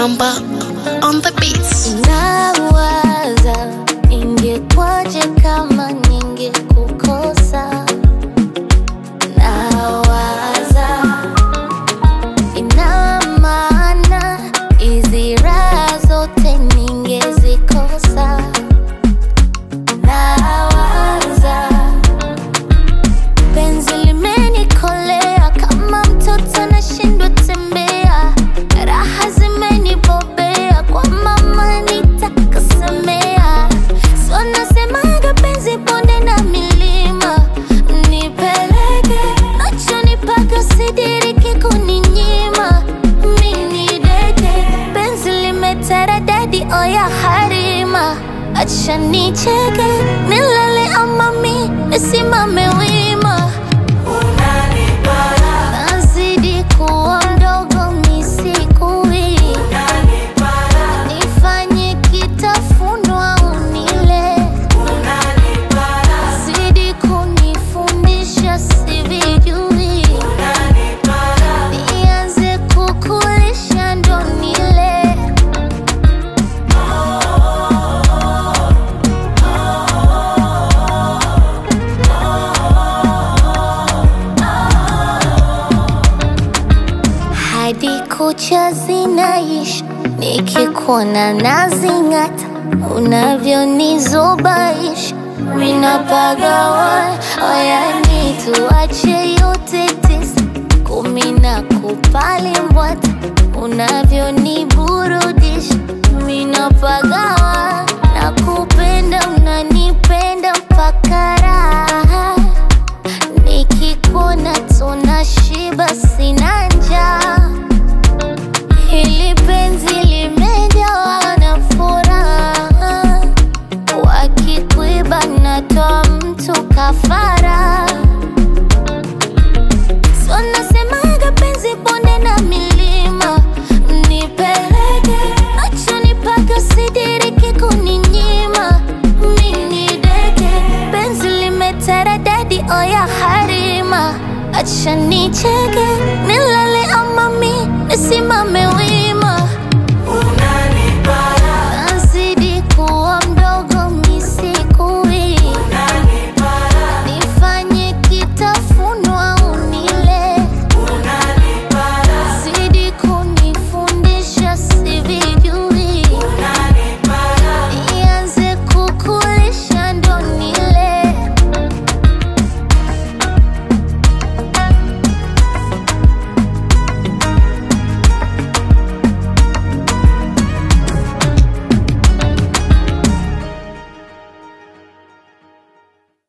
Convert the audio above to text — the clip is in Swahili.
Amba on the beats. Nawaza ingekwaje kama ningekukosa. Nawaza ina maana hizi raha zote ningezikosa. Nawaza penzi limenikolea kama mtoto nashindwa tembea. Raha zimenibobea kwa mama nitakasemea. So nasemaga penzi bonde na milima. Nipeleke nachonipaka sidiriki kuninyima. Mini deke penzi limetaradadi oya harima. Acha nicheke nilale ama mi nisimame wima. Nazidi kuwa mdogo misikui. Nifanye kitafunwa unile. Zidi kunifundisha sivijui. Nianze kukulisha ndo nile. Hadi kucha zinaisha, nikikuona nazing'ata. Unavyonizubaisha minapagawa. Oyani tuache yote tisa, 10 nakupa limbwata. Unavyoniburudisha minapagawa. Nakupenda unanipenda mpaka raha. Nikikuona tunashiba sina njaa. Hili penzi limejawa na furaha. Wakikuiba natoa mtu kafara. So nasemaga penzi bonde na milima. Nipeleke nachonipaka sidiriki kuninyima. Mini deke penzi limetaradadi oya harima. Acha nicheke nilale ama mi nisimame wima.